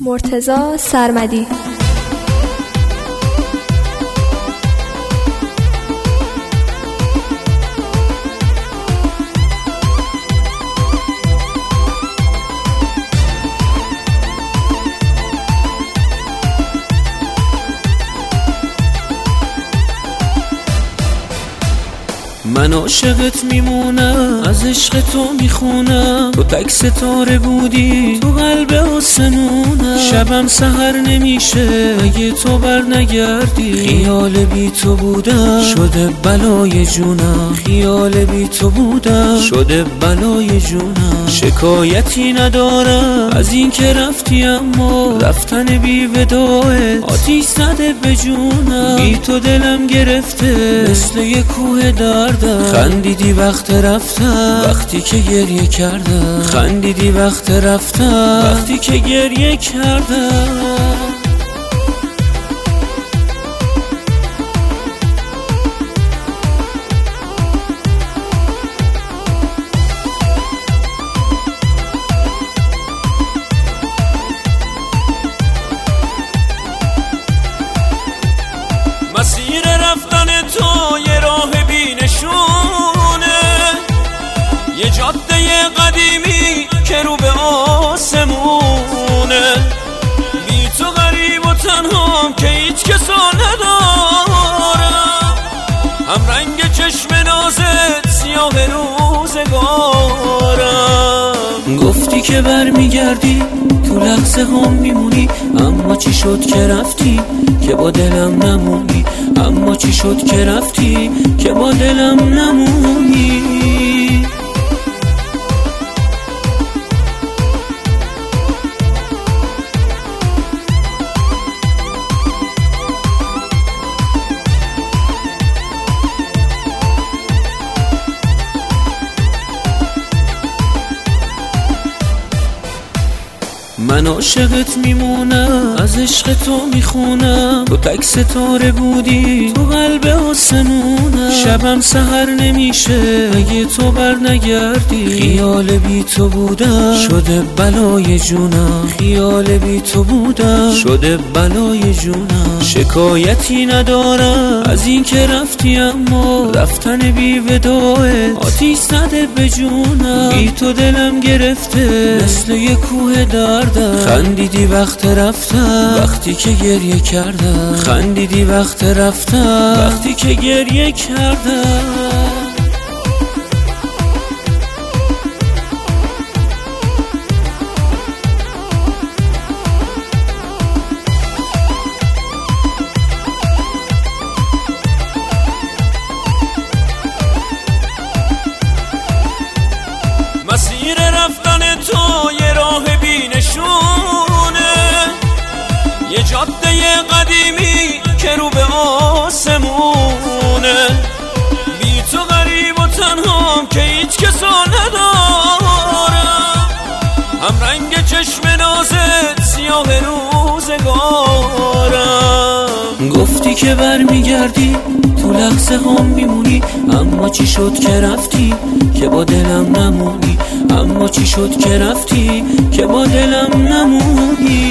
مرتضی سرمدی. من عاشقت میمونم، از عشق تو میخونم، تو تک ستاره بودی تو قلب آسمونم. شبم سحر نمیشه اگه تو بر نگردی، خیال بی تو بودم شده بلای جونم، خیال بی تو بودم شده بلای جونم. شکایتی ندارم از این که رفتی، اما رفتن بی وداعت آتیش زده به جونم. بی تو دلم گرفته مثل یه کوه دردم. خندیدی وقت رفتم وقتی که گریه کردم، خندیدی وقت رفتم وقتی که گریه کردم. مسیر رفتن تو یه راه بینشونه، یه جاده قدیمی که رو به آسمونه. بی تو غریب و تنهام که هیچ کسو ندارم، هم رنگ چشم نازت سیاه روزگارم. گفتی که برمیگردی تو لحظه هم میمونی، اما چی شد که رفتی که با دلم نمونی، اما چی شد که رفتی که با دلم نمونی. من عاشقت میمونم، از عشق تو میخونم، تو تک ستاره بودی تو قلب آسمونم. شبم سحر نمیشه اگه تو بر نگردی، خیال بی تو بودم شده بلای جونم، خیال بی تو بودم شده بلای جونم. شکایتی ندارم از این که رفتی، اما رفتن بی وداعت آتیش زده به جونم. بی تو دلم گرفته مثل یه کوه دردم. خندیدی وقت رفتم وقتی که گریه کردم، خندیدی وقت رفتم وقتی که گریه کردم. مسیر رفتن تو یه راه بینشونه، یه جاده قدیمی که رو به آسمونه. بی تو غریب و تنهام که هیچ کسو ندارم، هم رنگ چشم نازت سیاه روزگارم. گفتی که برمیگردی تو لحظه هم میمونی، اما چی شد که رفتی که با دلم نمونی، اما چی شد که رفتی که با دلم نمونی.